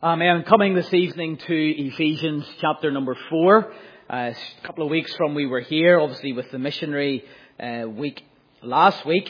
I'm coming this evening to Ephesians chapter number 4. A couple of weeks from we were here, obviously with the missionary week last week.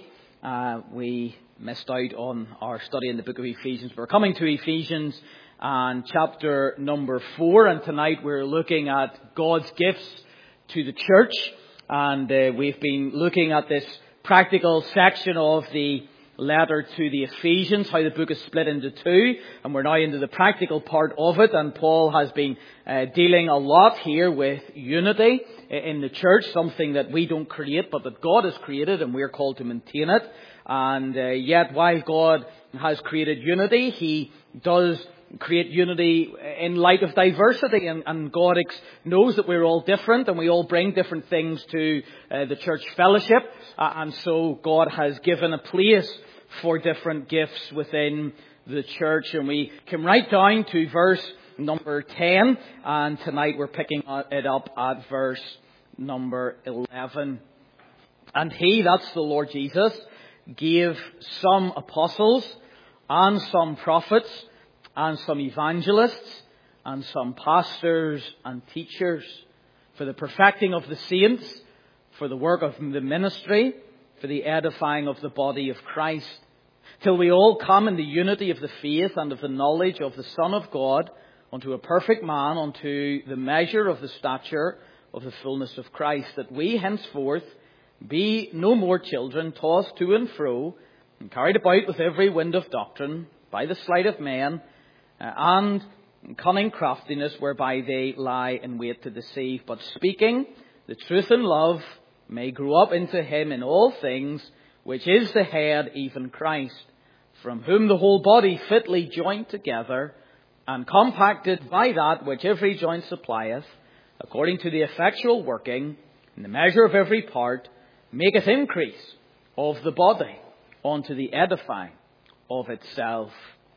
We missed out on our study in the book of Ephesians. We're coming to Ephesians and chapter number 4, and tonight we're looking at God's gifts to the church. And we've been looking at this practical section of the letter to the Ephesians, how the book is split into two, and we're now into the practical part of it. And Paul has been dealing a lot here with unity in the church, something that we don't create but that God has created, and we're called to maintain it. And yet while God has created unity, He does create unity in light of diversity, and God knows that we're all different and we all bring different things to the church fellowship, and so God has given a place for different gifts within the church. And we come right down to verse number 10, and tonight we're picking it up at verse number 11. And He, that's the Lord Jesus, gave some apostles and some prophets and some evangelists and some pastors and teachers for the perfecting of the saints, for the work of the ministry, for the edifying of the body of Christ, till we all come in the unity of the faith and of the knowledge of the Son of God, unto a perfect man, unto the measure of the stature of the fullness of Christ, that we henceforth be no more children, tossed to and fro, and carried about with every wind of doctrine, by the sleight of men, and cunning craftiness, whereby they lie in wait to deceive, but speaking the truth in love, may grow up into Him in all things, which is the head, even Christ, from whom the whole body fitly joined together, and compacted by that which every joint supplieth, according to the effectual working, in the measure of every part, maketh increase of the body unto the edifying of itself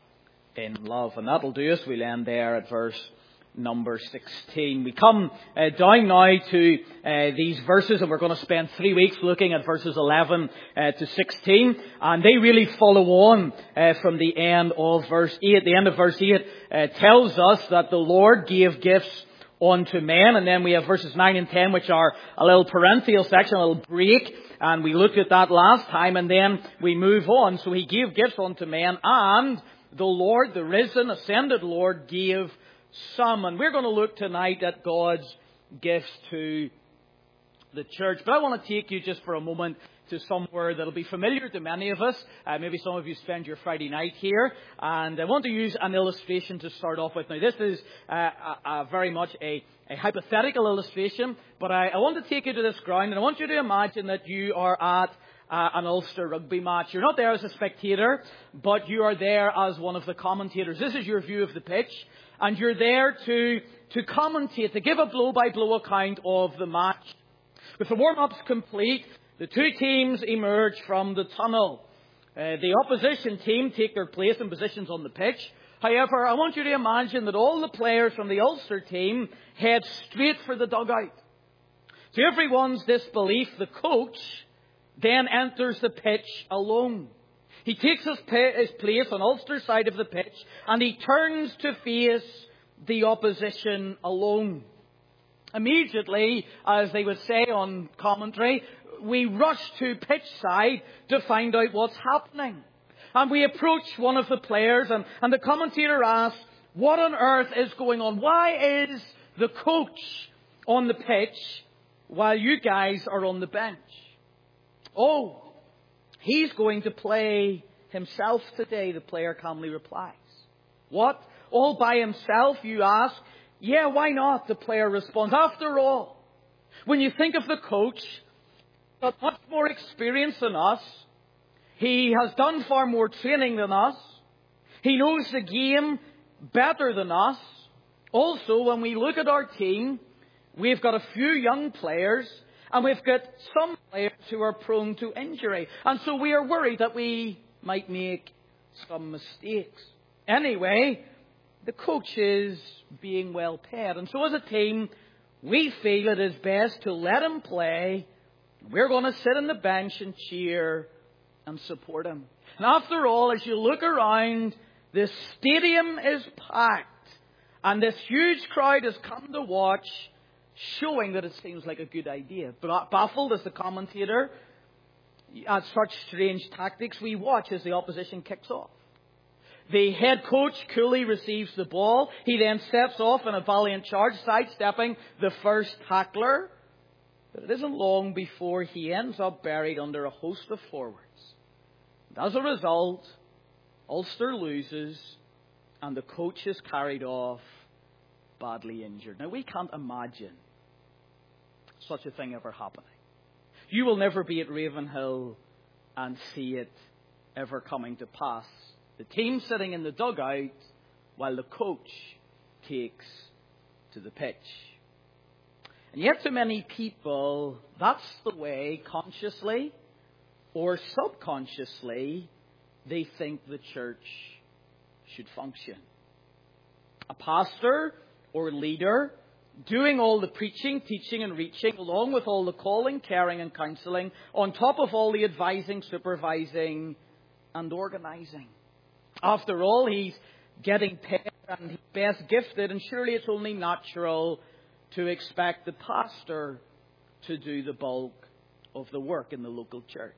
in love. And that'll do us. We'll end there at verse number 16. We come down now to these verses, and we're going to spend 3 weeks looking at verses 11 to 16, and they really follow on from the end of verse 8. The end of verse 8 tells us that the Lord gave gifts unto men, and then we have verses 9 and 10, which are a little parenthetical section, a little break, and we looked at that last time, and then we move on. So He gave gifts unto men, and the Lord, the risen, ascended Lord, gave some. And we're going to look tonight at God's gifts to the church. But I want to take you just for a moment to somewhere that'll be familiar to many of us. Maybe some of you spend your Friday night here. And I want to use an illustration to start off with. Now, this is very much a hypothetical illustration, but I want to take you to this ground, and I want you to imagine that you are at an Ulster rugby match. You're not there as a spectator, but you are there as one of the commentators. This is your view of the pitch, and you're there to commentate, to give a blow-by-blow account of the match. With the warm-ups complete, the two teams emerge from the tunnel. The opposition team take their place and positions on the pitch. However, I want you to imagine that all the players from the Ulster team head straight for the dugout. To everyone's disbelief, the coach then enters the pitch alone. He takes his place on Ulster's side of the pitch, and he turns to face the opposition alone. Immediately, as they would say on commentary, we rush to pitch side to find out what's happening. And we approach one of the players, and the commentator asks, what on earth is going on? Why is the coach on the pitch while you guys are on the bench? Oh, he's going to play himself today, the player calmly replies. What? All by himself, you ask? Yeah, why not? The player responds. After all, when you think of the coach, he's got much more experience than us. He has done far more training than us. He knows the game better than us. Also, when we look at our team, we've got a few young players, and we've got some players who are prone to injury. And so we are worried that we might make some mistakes. Anyway, the coach is being well paid. And so as a team, we feel it is best to let him play. We're going to sit on the bench and cheer and support him. And after all, as you look around, The stadium is packed, and this huge crowd has come to watch, showing that it seems like a good idea. But baffled as the commentator at such strange tactics, we watch as the opposition kicks off. The head coach coolly receives the ball. He then steps off in a valiant charge, sidestepping the first tackler. But it isn't long before he ends up buried under a host of forwards. And as a result, Ulster loses, and the coach is carried off badly injured. Now, we can't imagine such a thing ever happening. You will never be at Ravenhill and see it ever coming to pass. The team sitting in the dugout while the coach takes to the pitch. And yet to many people, that's the way, consciously or subconsciously, they think the church should function. A pastor or leader doing all the preaching, teaching and reaching, along with all the calling, caring and counselling, on top of all the advising, supervising and organising. After all, he's getting paid and he's best gifted, and surely it's only natural to expect the pastor to do the bulk of the work in the local church.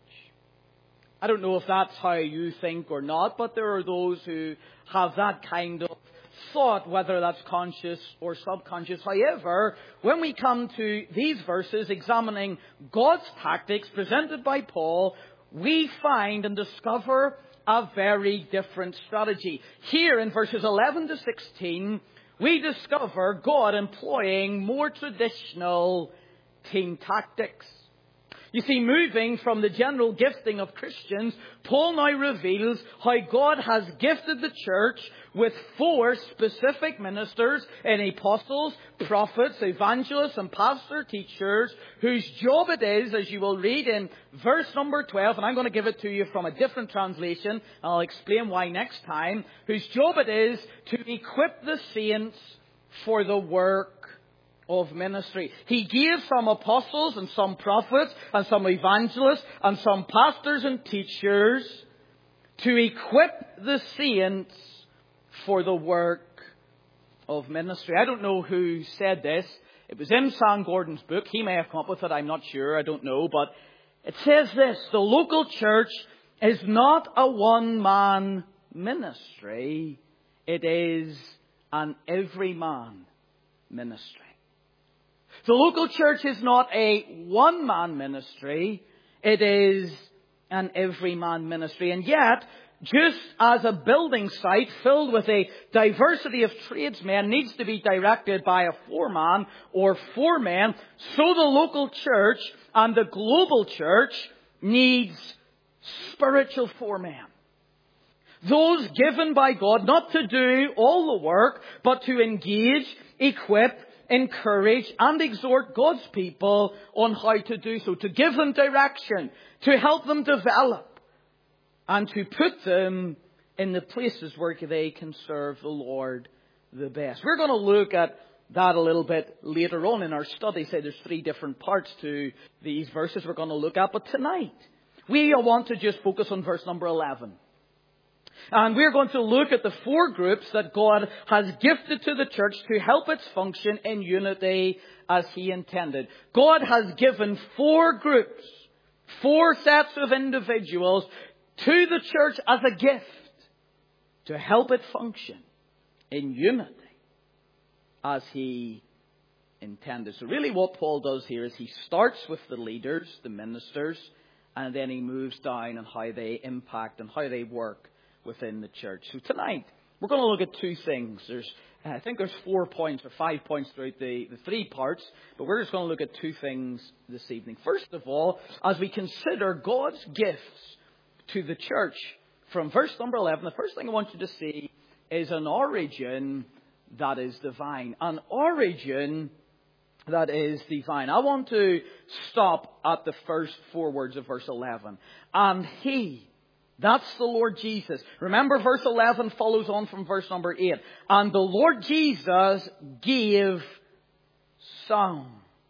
I don't know if that's how you think or not, but there are those who have that kind of thought, whether that's conscious or subconscious. However, when we come to these verses examining God's tactics presented by Paul, we find and discover a very different strategy. Here in verses 11 to 16, we discover God employing more traditional team tactics. You see, moving from the general gifting of Christians, Paul now reveals how God has gifted the church with 4 specific ministers in apostles, prophets, evangelists, and pastor teachers, whose job it is, as you will read in verse number 12, and I'm going to give it to you from a different translation, and I'll explain why next time, whose job it is to equip the saints for the work of ministry. He gave some apostles and some prophets and some evangelists and some pastors and teachers to equip the saints for the work of ministry. I don't know who said this. It was in Sam Gordon's book. He may have come up with it. I'm not sure. I don't know. But it says this: the local church is not a one-man ministry. It is an everyman ministry. The local church is not a one-man ministry. It is an everyman ministry. And yet, just as a building site filled with a diversity of tradesmen needs to be directed by a foreman or foremen, so the local church and the global church needs spiritual foremen. Those given by God not to do all the work, but to engage, equip, encourage and exhort God's people on how to do so, to give them direction, to help them develop, and to put them in the places where they can serve the Lord the best. We're going to look at that a little bit later on in our study. Say there's 3 different parts to these verses we're going to look at, but tonight we want to just focus on verse number 11. And we're going to look at the 4 groups that God has gifted to the church to help its function in unity as He intended. God has given 4 groups, 4 sets of individuals to the church as a gift to help it function in unity as He intended. So really what Paul does here is he starts with the leaders, the ministers, and then he moves down on how they impact and how they work within the church. So tonight, we're going to look at 2 things. I think there's 4 points or 5 points throughout the 3 parts, but we're just going to look at 2 things this evening. First of all, as we consider God's gifts to the church, from verse number 11, the first thing I want you to see is an origin that is divine. An origin that is divine. I want to stop at the first 4 words of verse 11. And He, that's the Lord Jesus. Remember, verse 11 follows on from verse number 8. And the Lord Jesus gave some.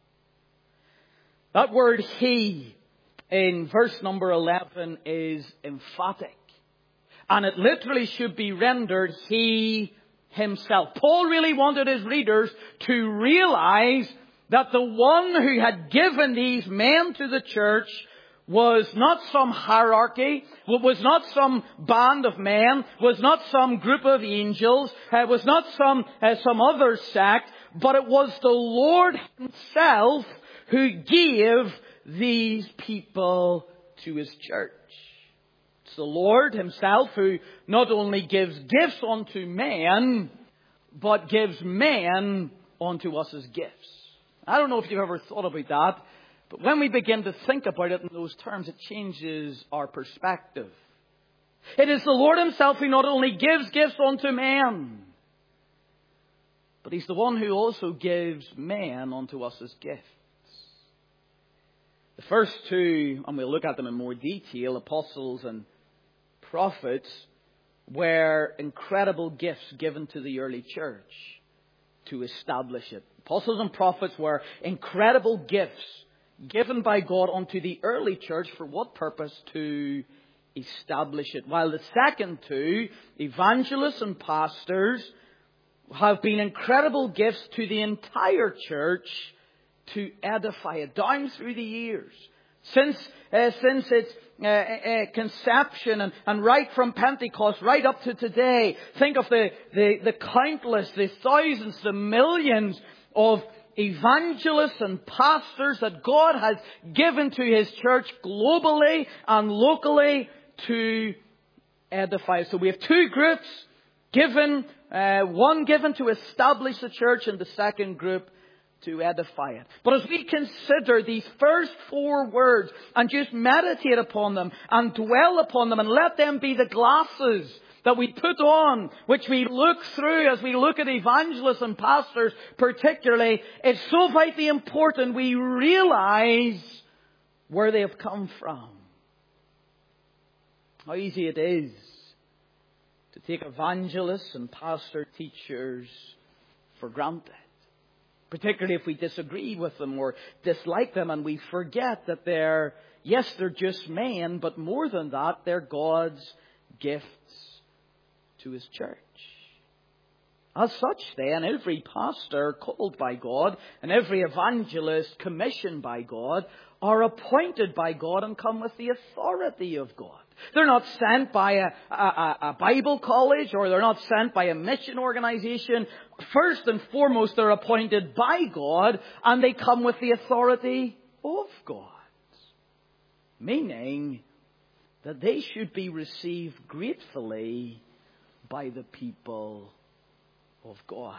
That word He in verse number 11 is emphatic. And it literally should be rendered He Himself. Paul really wanted his readers to realize that the one who had given these men to the church was not some hierarchy, was not some band of men, was not some group of angels, was not some other sect, but it was the Lord Himself who gave these people to His church. It's the Lord Himself who not only gives gifts unto men, but gives men unto us as gifts. I don't know if you've ever thought about that, but when we begin to think about it in those terms, it changes our perspective. It is the Lord Himself who not only gives gifts unto men, but He's the one who also gives men unto us as gifts. The first two, and we'll look at them in more detail, apostles and prophets, were incredible gifts given to the early church to establish it. Apostles and prophets were incredible gifts given by God unto the early church for what purpose? To establish it. While the second two, evangelists and pastors, have been incredible gifts to the entire church to edify it down through the years. Since its conception and right from Pentecost right up to today. Think of the countless, the thousands, the millions of evangelists and pastors that God has given to His church globally and locally to edify. So we have two groups given, one given to establish the church and the second group to edify it. But as we consider these first four words and just meditate upon them and dwell upon them and let them be the glasses that we put on, which we look through as we look at evangelists and pastors particularly, it's so vitally important we realize where they have come from. How easy it is to take evangelists and pastor teachers for granted. Particularly if we disagree with them or dislike them and we forget that they're just men, but more than that, they're God's gifts to His church. As such then, every pastor called by God and every evangelist commissioned by God are appointed by God and come with the authority of God. They're not sent by a Bible college or they're not sent by a mission organization. First and foremost, they're appointed by God and they come with the authority of God. Meaning that they should be received gratefully by the people of God.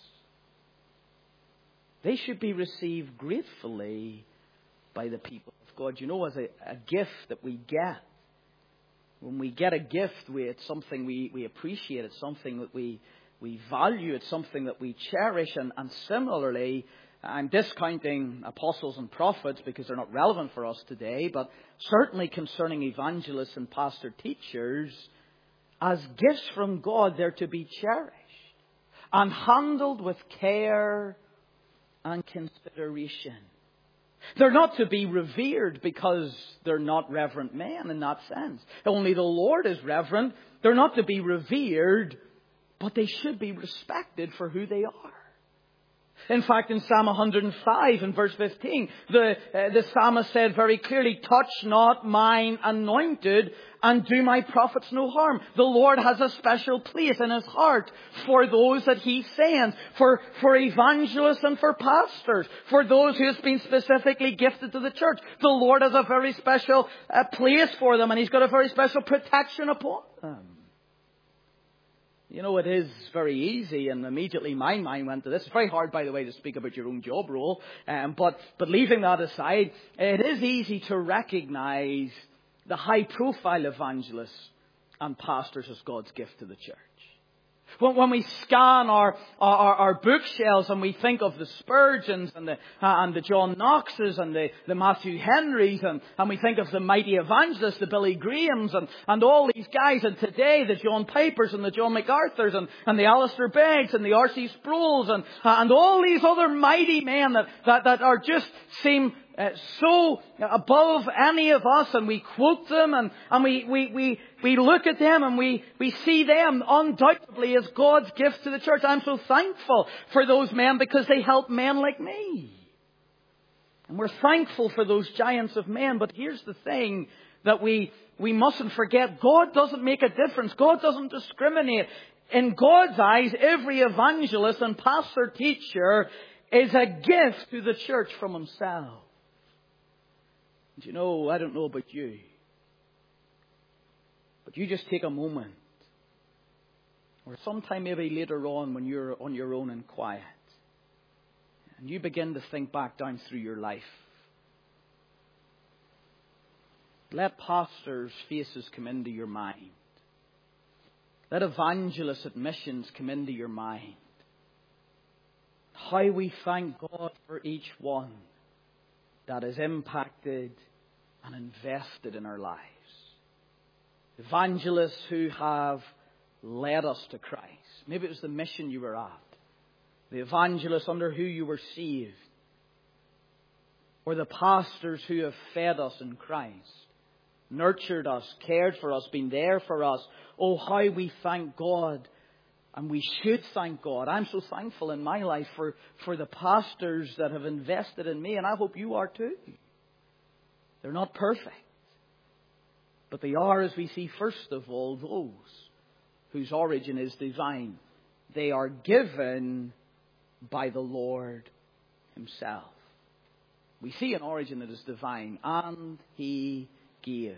They should be received gratefully by the people of God. You know, as a gift that we get, when we get a gift, it's something we appreciate. It's something that we value. It's something that we cherish. And similarly, I'm discounting apostles and prophets because they're not relevant for us today, but certainly concerning evangelists and pastor teachers, as gifts from God, they're to be cherished and handled with care and consideration. They're not to be revered because they're not reverent men in that sense. Only the Lord is reverent. They're not to be revered, but they should be respected for who they are. In fact, in Psalm 105 and verse 15, the psalmist said very clearly, "Touch not mine anointed and do my prophets no harm." The Lord has a special place in His heart for those that He sends, for evangelists and for pastors, for those who have been specifically gifted to the church. The Lord has a very special place for them, and He's got a very special protection upon them. You know, it is very easy, and immediately my mind went to this. It's very hard, by the way, to speak about your own job role. But leaving that aside, it is easy to recognize the high-profile evangelists and pastors as God's gift to the church. When we scan our bookshelves and we think of the Spurgeons and the John Knoxes and the Matthew Henrys and we think of the mighty evangelists, the Billy Grahams and all these guys, and today the John Pipers and the John MacArthurs and the Alistair Beggs and the R.C. Sproul's and all these other mighty men that are just seem so above any of us, and we quote them, and we look at them, and we see them undoubtedly as God's gift to the church. I'm so thankful for those men because they help men like me. And we're thankful for those giants of men. But here's the thing that we mustn't forget. God doesn't make a difference. God doesn't discriminate. In God's eyes, every evangelist and pastor teacher is a gift to the church from himself. And you know, I don't know about you, but you just take a moment, or sometime maybe later on when you're on your own and quiet, and you begin to think back down through your life. Let pastors' faces come into your mind. Let evangelists at missions come into your mind. How we thank God for each one that is impacted and invested in our lives. Evangelists who have led us to Christ. Maybe it was the mission you were at. The evangelists under who you were saved. Or the pastors who have fed us in Christ. Nurtured us, cared for us, been there for us. Oh, how we thank God. And we should thank God. I'm so thankful in my life for the pastors that have invested in me. And I hope you are too. They're not perfect. But they are, as we see, first of all, those whose origin is divine. They are given by the Lord Himself. We see an origin that is divine. And He gave.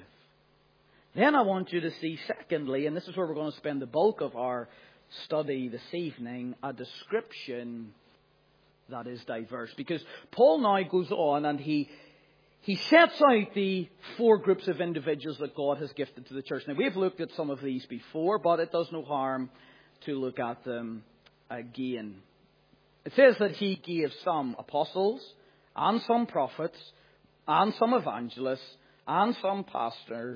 Then I want you to see, secondly, and this is where we're going to spend the bulk of our study this evening, a description that is diverse. Because Paul now goes on and he sets out the four groups of individuals that God has gifted to the church. Now, we've looked at some of these before, but it does no harm to look at them again. It says that He gave some apostles, and some prophets, and some evangelists, and some pastors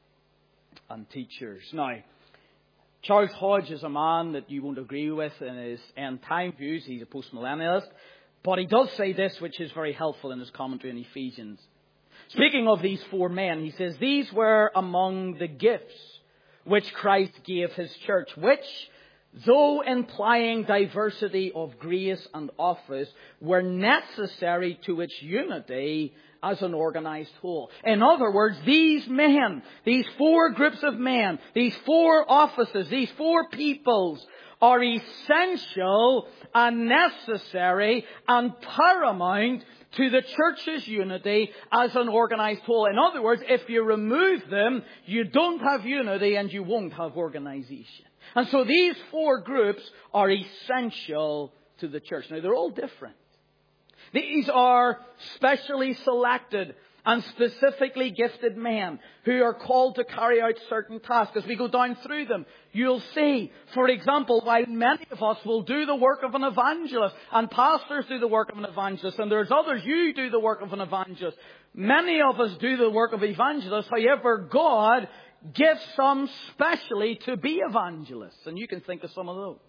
and teachers. Now, Charles Hodge is a man that you won't agree with in his end time views. He's a postmillennialist. But he does say this, which is very helpful in his commentary in Ephesians. Speaking of these four men, he says, these were among the gifts which Christ gave His church, which, though implying diversity of grace and office, were necessary to its unity as an organized whole. In other words, these men, these four groups of men, these four offices, these four peoples are essential and necessary and paramount to the church's unity as an organized whole. In other words, if you remove them, you don't have unity and you won't have organization. And so these four groups are essential to the church. Now, they're all different. These are specially selected and specifically gifted men who are called to carry out certain tasks. As we go down through them, you'll see, for example, while many of us will do the work of an evangelist, and pastors do the work of an evangelist, and there's others, you do the work of an evangelist. Many of us do the work of evangelists. However, God gives some specially to be evangelists. And you can think of some of those.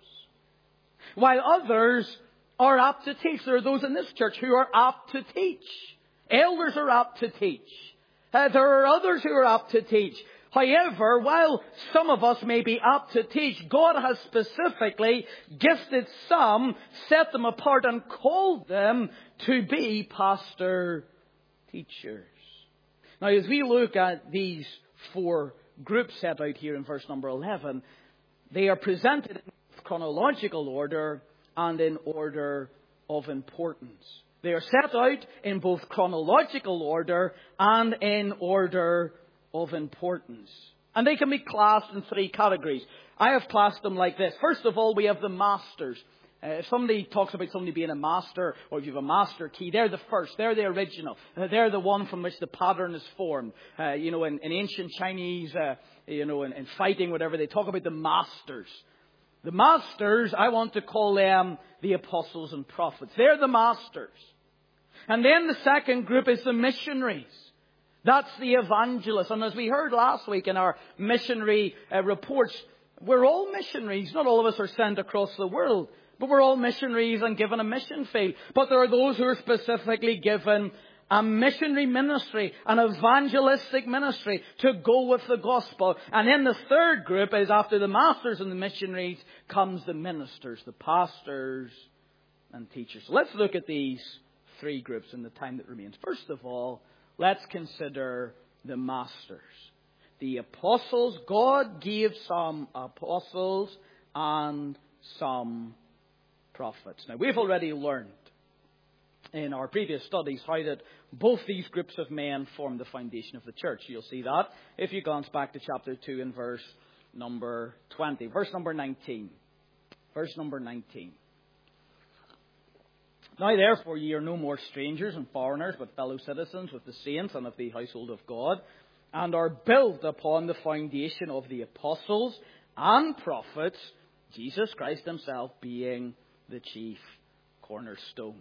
While others are apt to teach. There are those in this church who are apt to teach. Elders are apt to teach. There are others who are apt to teach. However, while some of us may be apt to teach, God has specifically gifted some, set them apart and called them to be pastor teachers. Now, as we look at these four groups set out here in verse number 11, they are presented in chronological order and in order of importance. They are set out in both chronological order and in order of importance. And they can be classed in three categories. I have classed them like this. First of all, we have the masters. If somebody talks about somebody being a master, or if you have a master key, they're the first. They're the original. They're the one from which the pattern is formed. In ancient Chinese, in fighting, whatever, they talk about the masters. The masters, I want to call them the apostles and prophets. They're the masters. And then the second group is the missionaries. That's the evangelists. And as we heard last week in our missionary reports, we're all missionaries. Not all of us are sent across the world, but we're all missionaries and given a mission field. But there are those who are specifically given a missionary ministry, an evangelistic ministry to go with the gospel. And then the third group is, after the masters and the missionaries, comes the ministers, the pastors and teachers. So let's look at these three groups in the time that remains. First of all, let's consider the masters. The apostles. God gave some apostles and some prophets. Now, we've already learned in our previous studies how that both these groups of men form the foundation of the church. You'll see that if you glance back to chapter 2 and verse number 20. Verse number 19. Verse number 19. Now therefore ye are no more strangers and foreigners, but fellow citizens with the saints and of the household of God, and are built upon the foundation of the apostles and prophets, Jesus Christ himself being the chief cornerstone.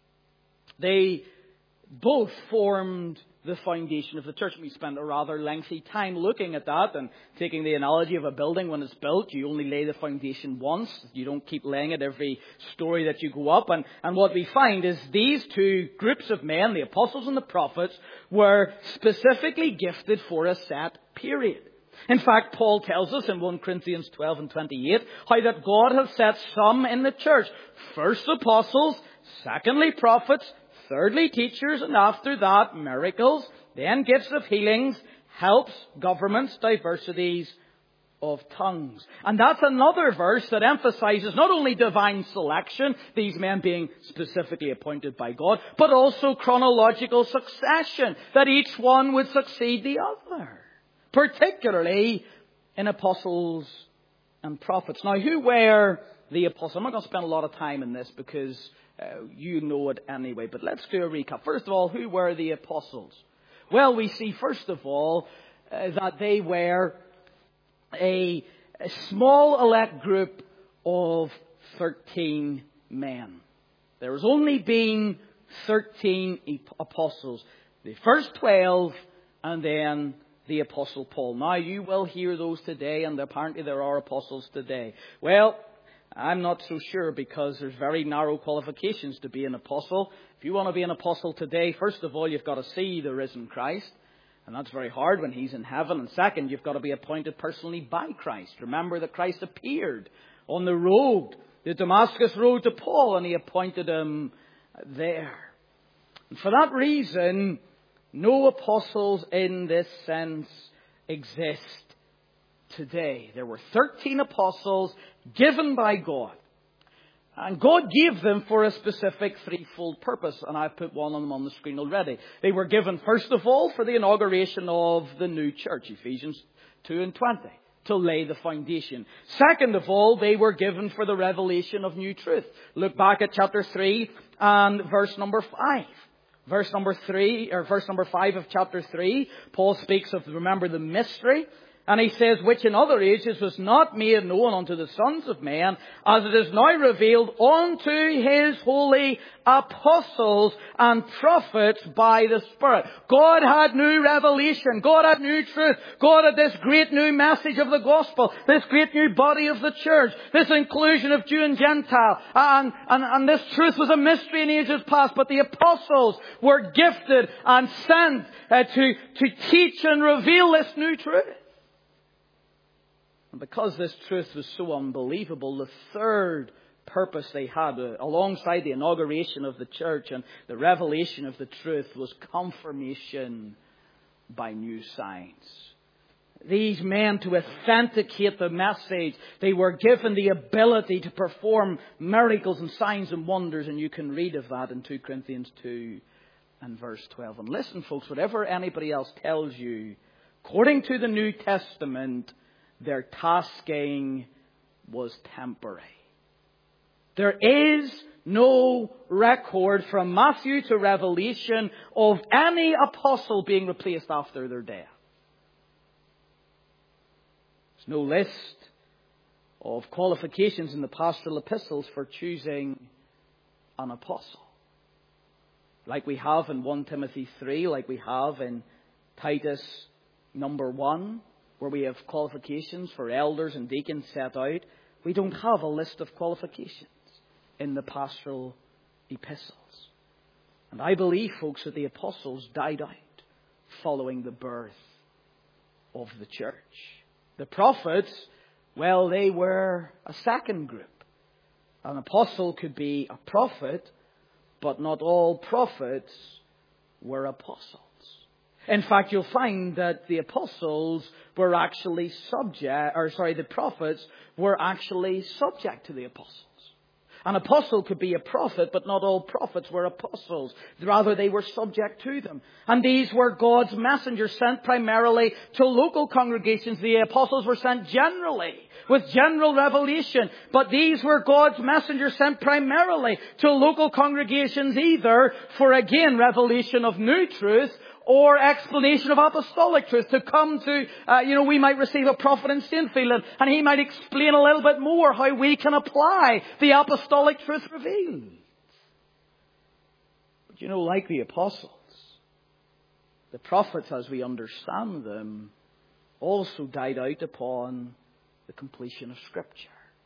They both formed the foundation of the church. We spent a rather lengthy time looking at that and taking the analogy of a building. When it's built, you only lay the foundation once. You don't keep laying it every story that you go up. And what we find is these two groups of men, the apostles and the prophets, were specifically gifted for a set period. In fact, Paul tells us in 1 Corinthians 12 and 28 how that God has set some in the church. First apostles, secondly prophets, thirdly teachers, and after that miracles, then gifts of healings, helps, governments, diversities of tongues. And that's another verse that emphasizes not only divine selection, these men being specifically appointed by God, but also chronological succession, that each one would succeed the other, particularly in apostles and prophets. Now, who were the apostles? I'm not going to spend a lot of time in this because you know it anyway, but let's do a recap. First of all, who were the apostles? Well, we see first of all that they were a small elect group of 13 men. There has only been 13 apostles. The first 12 and then the Apostle Paul. Now, you will hear those today, and apparently there are apostles today. Well, I'm not so sure, because there's very narrow qualifications to be an apostle. If you want to be an apostle today, first of all, you've got to see the risen Christ. And that's very hard when he's in heaven. And second, you've got to be appointed personally by Christ. Remember that Christ appeared on the road, the Damascus road to Paul, and he appointed him there. And for that reason, no apostles in this sense exist today. There were 13 apostles given by God. And God gave them for a specific threefold purpose. And I've put one of them on the screen already. They were given, first of all, for the inauguration of the new church, Ephesians 2 and 20, to lay the foundation. Second of all, they were given for the revelation of new truth. Look back at chapter 3 and verse number 5. Verse number 5 of chapter 3, Paul speaks of, remember, the mystery. And he says, which in other ages was not made known unto the sons of men, as it is now revealed unto his holy apostles and prophets by the Spirit. God had new revelation. God had new truth. God had this great new message of the gospel. This great new body of the church. This inclusion of Jew and Gentile. And this truth was a mystery in ages past. But the apostles were gifted and sent to teach and reveal this new truth. And because this truth was so unbelievable, the third purpose they had, alongside the inauguration of the church and the revelation of the truth, was confirmation by new signs. These men, to authenticate the message, they were given the ability to perform miracles and signs and wonders. And you can read of that in 2 Corinthians 2 and verse 12. And listen, folks, whatever anybody else tells you, according to the New Testament, their tasking was temporary. There is no record from Matthew to Revelation of any apostle being replaced after their death. There's no list of qualifications in the pastoral epistles for choosing an apostle, like we have in 1 Timothy 3, like we have in Titus number 1, where we have qualifications for elders and deacons set out. We don't have a list of qualifications in the pastoral epistles. And I believe, folks, that the apostles died out following the birth of the church. The prophets, well, they were a second group. An apostle could be a prophet, but not all prophets were apostles. In fact, you'll find that the apostles were actually the prophets were actually subject to the apostles. An apostle could be a prophet, but not all prophets were apostles. Rather, they were subject to them. And these were God's messengers sent primarily to local congregations. The apostles were sent generally, with general revelation. But these were God's messengers sent primarily to local congregations, either for, again, revelation of new truth or explanation of apostolic truth. To come to, we might receive a prophet in Saintfield and he might explain a little bit more how we can apply the apostolic truth revealed. But like the apostles, the prophets as we understand them also died out upon the completion of Scripture.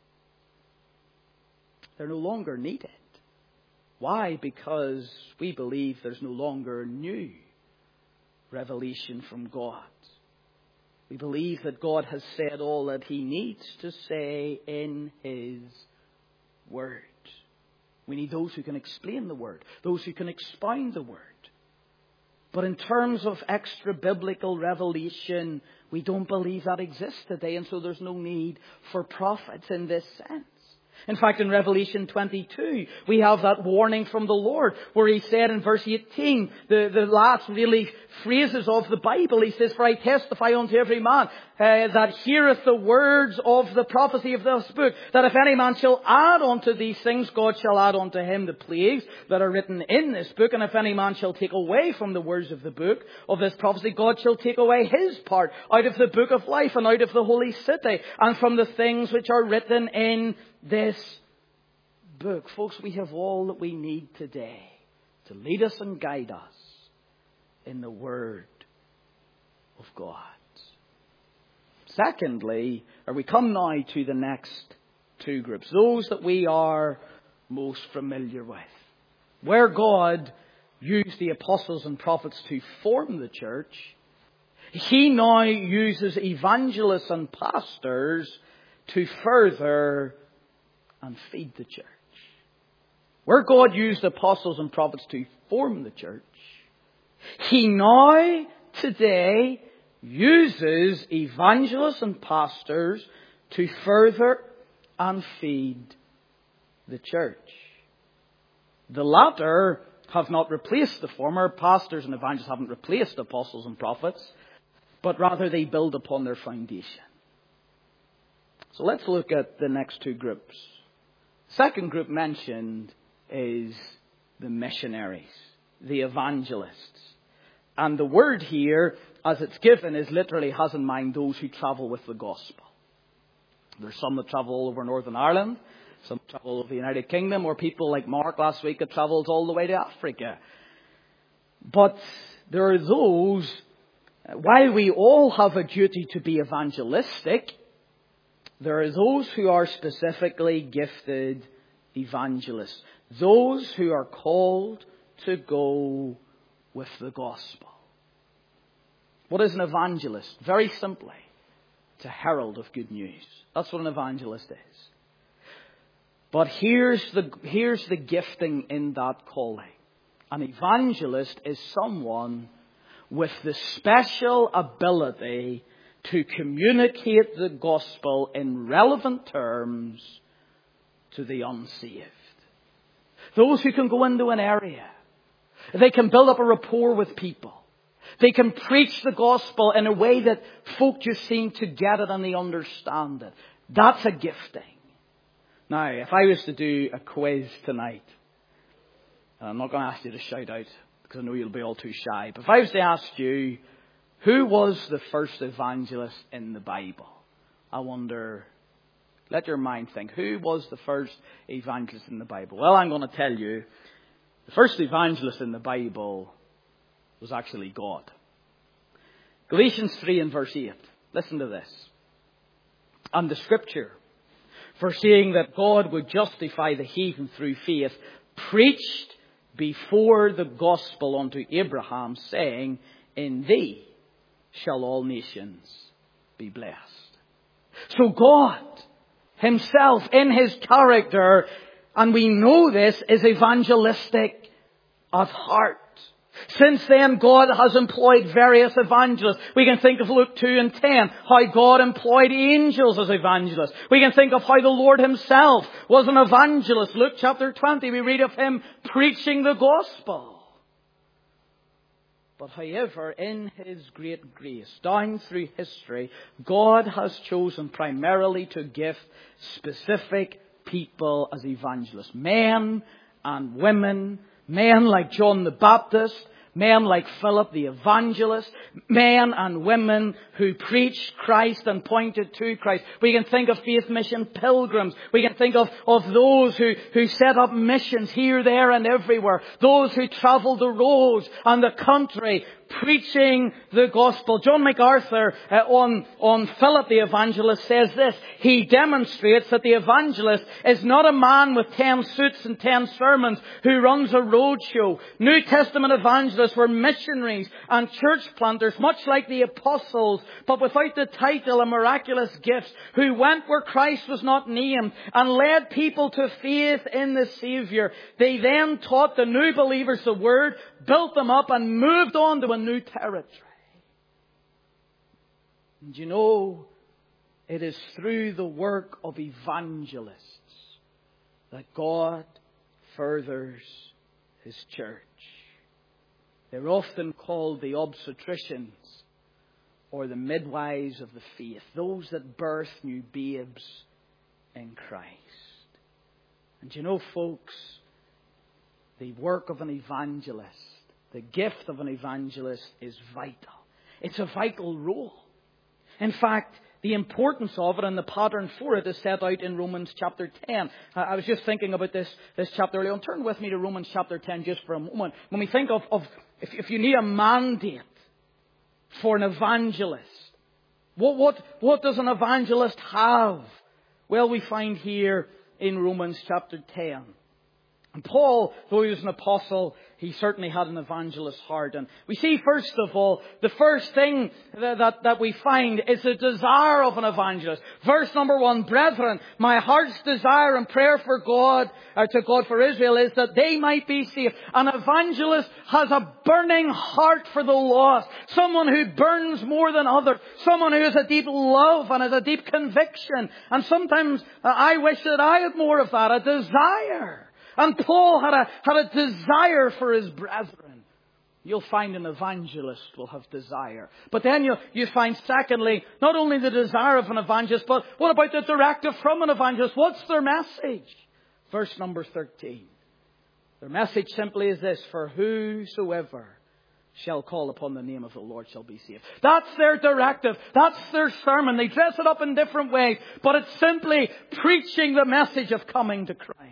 They're no longer needed. Why? Because we believe there's no longer new revelation from God. We believe that God has said all that He needs to say in His Word. We need those who can explain the Word, those who can expound the Word. But in terms of extra biblical revelation, we don't believe that exists today, and so there's no need for prophets in this sense. In fact, in Revelation 22, we have that warning from the Lord where He said in verse 18, the last really phrases of the Bible, He says, "For I testify unto every man that heareth the words of the prophecy of this book, that if any man shall add unto these things, God shall add unto him the plagues that are written in this book. And if any man shall take away from the words of the book of this prophecy, God shall take away his part out of the book of life and out of the holy city and from the things which are written in this book." Folks, we have all that we need today to lead us and guide us in the Word of God. Secondly, we come now to the next two groups, those that we are most familiar with, where God used the apostles and prophets to form the church. He now uses evangelists and pastors to further and feed the church. Where God used apostles and prophets to form the church, He now, today, uses evangelists and pastors to further and feed the church. The latter have not replaced the former. Pastors and evangelists haven't replaced apostles and prophets, but rather they build upon their foundation. So let's look at the next two groups. Second group mentioned is the missionaries, the evangelists. And the word here, as it's given, is literally has in mind those who travel with the gospel. There's some that travel all over Northern Ireland, some travel all over the United Kingdom, or people like Mark last week that travels all the way to Africa. But there are those, while we all have a duty to be evangelistic, there are those who are specifically gifted evangelists. Those who are called to go with the gospel. What is an evangelist? Very simply, it's a herald of good news. That's what an evangelist is. But here's the gifting in that calling. An evangelist is someone with the special ability to communicate the gospel in relevant terms to the unsaved. Those who can go into an area. They can build up a rapport with people. They can preach the gospel in a way that folk just seem to get it and they understand it. That's a gifting. Now, if I was to do a quiz tonight, and I'm not going to ask you to shout out because I know you'll be all too shy, but if I was to ask you, who was the first evangelist in the Bible? I wonder, let your mind think, who was the first evangelist in the Bible? Well, I'm going to tell you, the first evangelist in the Bible was actually God. Galatians 3 and verse 8. Listen to this. And the scripture, foreseeing that God would justify the heathen through faith, preached before the gospel unto Abraham, saying, in thee shall all nations be blessed. So God himself in his character, and we know this, is evangelistic of heart. Since then, God has employed various evangelists. We can think of Luke 2 and 10, how God employed angels as evangelists. We can think of how the Lord himself was an evangelist. Luke chapter 20, we read of him preaching the gospel. But however, in his great grace, down through history, God has chosen primarily to gift specific people as evangelists. Men and women. Men like John the Baptist, men like Philip the Evangelist, men and women who preached Christ and pointed to Christ. We can think of Faith Mission pilgrims. We can think of those who set up missions here, there and everywhere. Those who travelled the roads and the country preaching the gospel. John MacArthur on Philip the Evangelist says this. He demonstrates that the evangelist is not a man with 10 suits and 10 sermons who runs a road show. New Testament evangelists were missionaries and church planters, much like the apostles, but without the title and miraculous gifts, who went where Christ was not named and led people to faith in the Saviour. They then taught the new believers the word, built them up and moved on to a new territory. And you know, it is through the work of evangelists that God furthers his church. They're often called the obstetricians or the midwives of the faith, those that birth new babes in Christ. And you know, folks, the work of an evangelist, the gift of an evangelist is vital. It's a vital role. In fact, the importance of it and the pattern for it is set out in Romans chapter 10. I was just thinking about this chapter earlier on. Turn with me to Romans chapter 10 just for a moment. When we think of if you need a mandate for an evangelist, what does an evangelist have? Well, we find here in Romans chapter 10. And Paul, though he was an apostle, he certainly had an evangelist's heart. And we see, first of all, the first thing that we find is the desire of an evangelist. Verse number 1, brethren, my heart's desire and prayer for God, to God for Israel, is that they might be saved. An evangelist has a burning heart for the lost. Someone who burns more than others. Someone who has a deep love and has a deep conviction. And sometimes I wish that I had more of that, a desire. And Paul had a desire for his brethren. You'll find an evangelist will have desire. But then you find, secondly, not only the desire of an evangelist, but what about the directive from an evangelist? What's their message? Verse number 13. Their message simply is this: for whosoever shall call upon the name of the Lord shall be saved. That's their directive. That's their sermon. They dress it up in different ways, but it's simply preaching the message of coming to Christ.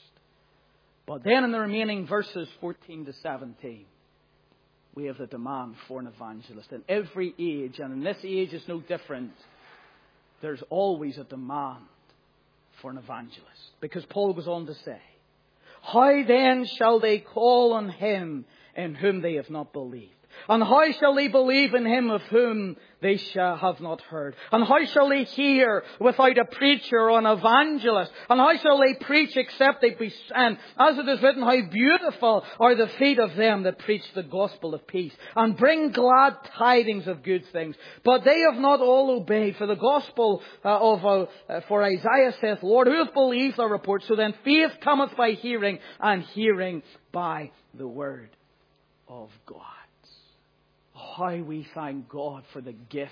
But then in the remaining verses 14 to 17, we have the demand for an evangelist. In every age, and in this age is no different, there's always a demand for an evangelist. Because Paul goes on to say, how then shall they call on him in whom they have not believed? And how shall they believe in him of whom they shall have not heard? And how shall they hear without a preacher or an evangelist? And how shall they preach except they be sent? As it is written, how beautiful are the feet of them that preach the gospel of peace and bring glad tidings of good things. But they have not all obeyed. For the gospel for Isaiah saith, Lord, who hath believed our report? So then faith cometh by hearing, and hearing by the word of God. How we thank God for the gifts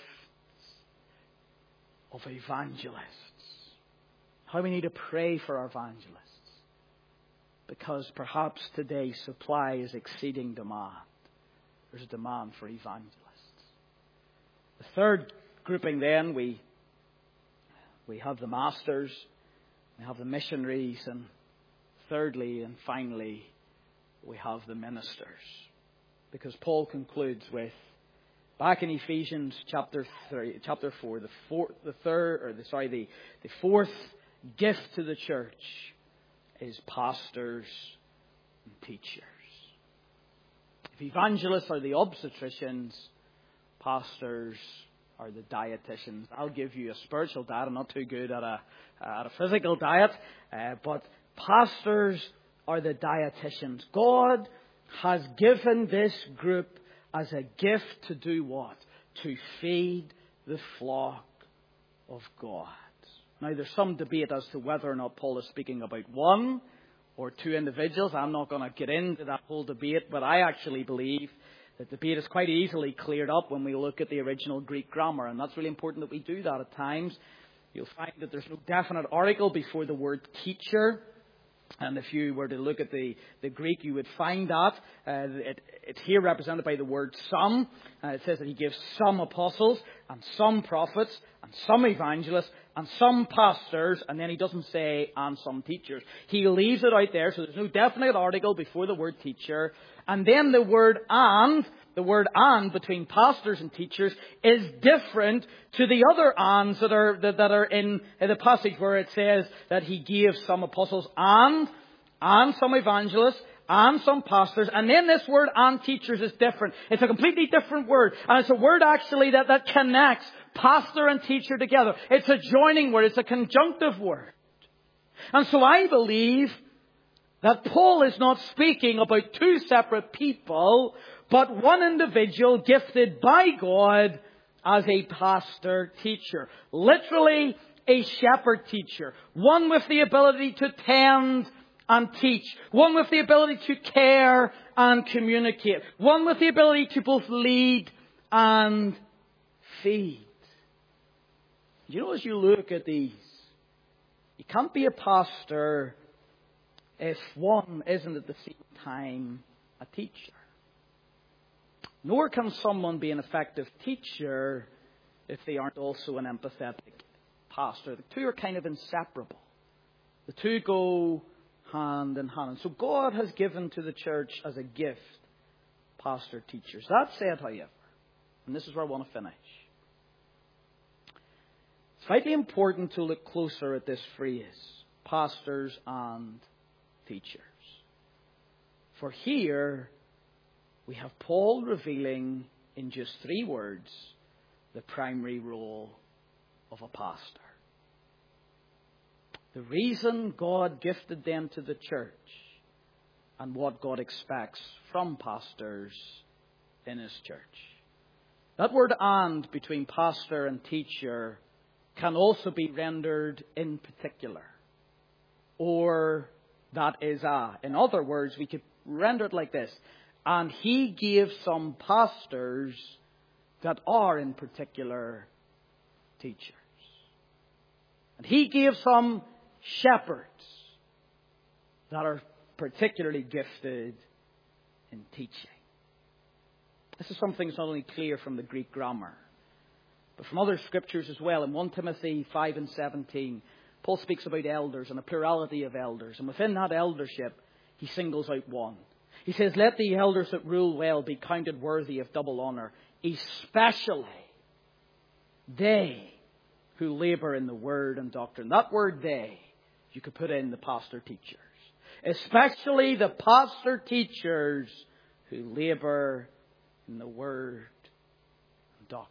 of evangelists. How we need to pray for our evangelists. Because perhaps today supply is exceeding demand. There's a demand for evangelists. The third grouping then, we have the masters, we have the missionaries, and thirdly and finally we have the ministers. Because Paul concludes with, back in Ephesians chapter 4, the fourth gift to the church is pastors and teachers. If evangelists are the obstetricians, pastors are the dietitians. I'll give you a spiritual diet. I'm not too good at a physical diet, but pastors are the dietitians. God has given this group as a gift to do what? To feed the flock of God. Now, there's some debate as to whether or not Paul is speaking about one or two individuals. I'm not going to get into that whole debate, but I actually believe that the debate is quite easily cleared up when we look at the original Greek grammar, and that's really important that we do that at times. You'll find that there's no definite article before the word teacher. And if you were to look at the Greek, you would find that. It's here represented by the word some. It says that he gives some apostles and some prophets and some evangelists and some pastors. And then he doesn't say and some teachers. He leaves it out there, so there's no definite article before the word teacher. And then the word and between pastors and teachers is different to the other ands that are in the passage where it says that he gave some apostles and some evangelists and some pastors. And then this word and teachers is different. It's a completely different word. And it's a word actually that connects pastor and teacher together. It's a joining word. It's a conjunctive word. And so I believe that Paul is not speaking about two separate people, but one individual gifted by God as a pastor-teacher. Literally a shepherd-teacher. One with the ability to tend and teach. One with the ability to care and communicate. One with the ability to both lead and feed. You know, as you look at these, you can't be a pastor if one isn't at the same time a teacher. Nor can someone be an effective teacher if they aren't also an empathetic pastor. The two are kind of inseparable. The two go hand in hand. And so God has given to the church as a gift pastor-teachers. That said, however, and this is where I want to finish, it's vitally important to look closer at this phrase, pastors and teachers. For here we have Paul revealing in just 3 words the primary role of a pastor. The reason God gifted them to the church and what God expects from pastors in His church. That word and between pastor and teacher can also be rendered in particular, or that is a. In other words, we could render it like this. And He gave some pastors that are in particular teachers. And He gave some shepherds that are particularly gifted in teaching. This is something that's not only clear from the Greek grammar, but from other scriptures as well. In 1 Timothy 5 and 17, Paul speaks about elders and a plurality of elders. And within that eldership, he singles out one. He says, let the elders that rule well be counted worthy of double honour, especially they who labour in the word and doctrine. That word they, you could put in the pastor-teachers. Especially the pastor-teachers who labour in the word and doctrine.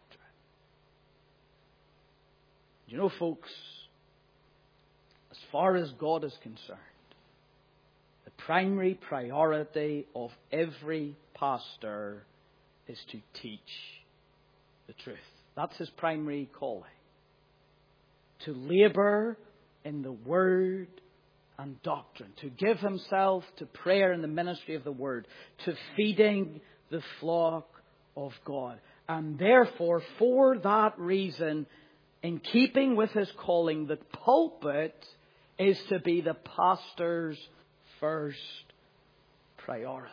You know, folks, as far as God is concerned, the primary priority of every pastor is to teach the truth. That's his primary calling. To labour in the word and doctrine. To give himself to prayer and the ministry of the word. To feeding the flock of God. And therefore, for that reason, in keeping with his calling, the pulpit is to be the pastor's first priority.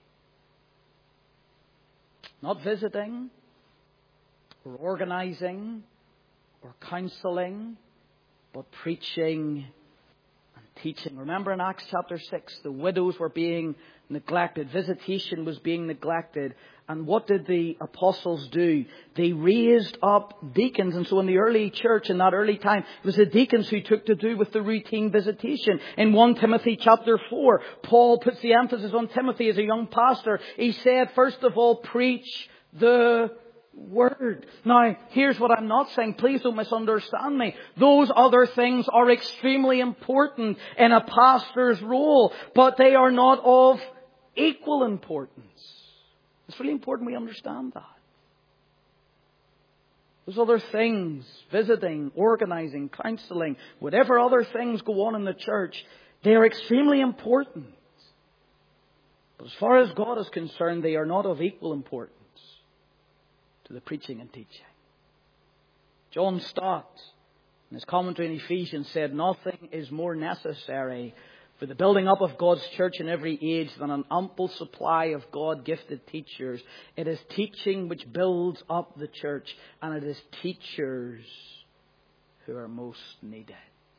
Not visiting, or organising, or counselling, but preaching and teaching. Remember in Acts chapter 6, the widows were being neglected. Visitation was being neglected. And what did the apostles do? They raised up deacons. And so in the early church, in that early time, it was the deacons who took to do with the routine visitation. In 1 Timothy chapter 4, Paul puts the emphasis on Timothy as a young pastor. He said, first of all, preach the Word. Now, here's what I'm not saying. Please don't misunderstand me. Those other things are extremely important in a pastor's role, but they are not of equal importance. It's really important we understand that. Those other things, visiting, organizing, counseling, whatever other things go on in the church, they are extremely important. But as far as God is concerned, they are not of equal importance to the preaching and teaching. John Stott, in his commentary in Ephesians, said, nothing is more necessary for the building up of God's church in every age than an ample supply of God-gifted teachers. It is teaching which builds up the church, and it is teachers who are most needed.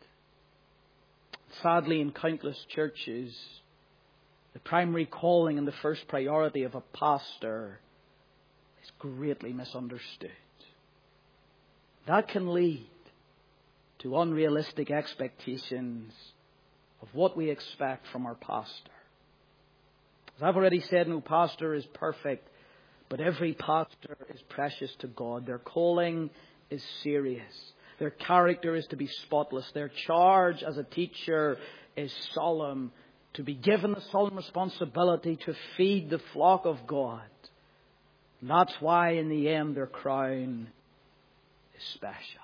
Sadly, in countless churches, the primary calling and the first priority of a pastor is greatly misunderstood. That can lead to unrealistic expectations of what we expect from our pastor. As I've already said, no pastor is perfect, but every pastor is precious to God. Their calling is serious. Their character is to be spotless. Their charge as a teacher is solemn, to be given the solemn responsibility to feed the flock of God. And that's why in the end their crown is special.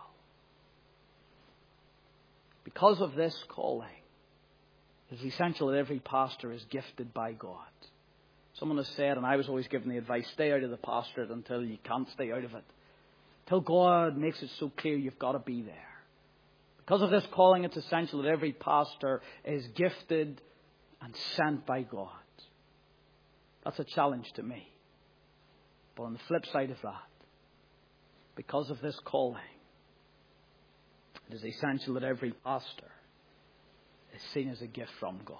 Because of this calling, it's essential that every pastor is gifted by God. Someone has said, and I was always given the advice, stay out of the pastorate until you can't stay out of it. Till God makes it so clear you've got to be there. Because of this calling, it's essential that every pastor is gifted and sent by God. That's a challenge to me. But on the flip side of that, because of this calling, it is essential that every pastor is seen as a gift from God.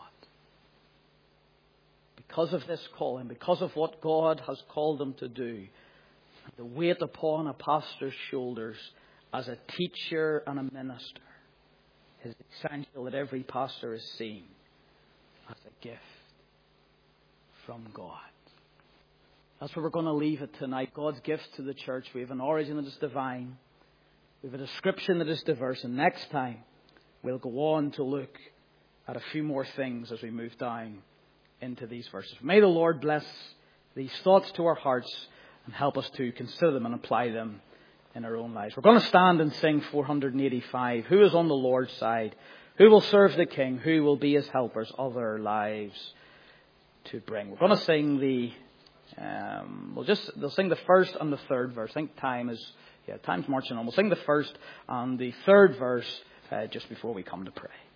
Because of this calling, because of what God has called them to do, the weight upon a pastor's shoulders as a teacher and a minister, it is essential that every pastor is seen as a gift from God. That's where we're going to leave it tonight. God's gifts to the church. We have an origin that is divine. We have a description that is diverse. And next time, we'll go on to look at a few more things as we move down into these verses. May the Lord bless these thoughts to our hearts and help us to consider them and apply them in our own lives. We're going to stand and sing 485. Who is on the Lord's side? Who will serve the King? Who will be his helpers? Other lives to bring. We're going to sing they'll sing the first and the third verse. I think time's marching on. We'll sing the first and the third verse just before we come to pray.